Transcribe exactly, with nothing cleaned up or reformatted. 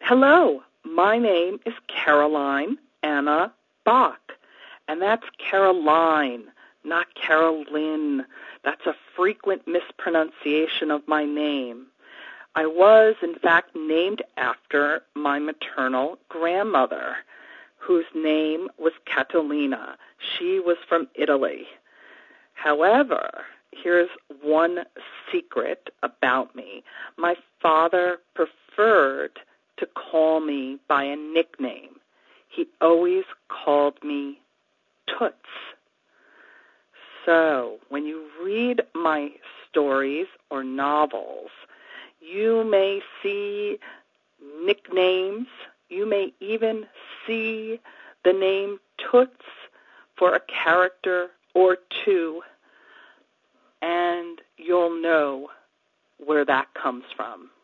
Hello, my name is Caroline Anna Bach, and that's Caroline, not Carolyn. That's a frequent mispronunciation of my name. I was, in fact, named after my maternal grandmother, whose name was Catalina. She was from Italy. However, here's one secret about me. My father preferred to call me by a nickname. He always called me Toots. So when you read my stories or novels, you may see nicknames. You may even see the name Toots for a character or two, and you'll know where that comes from.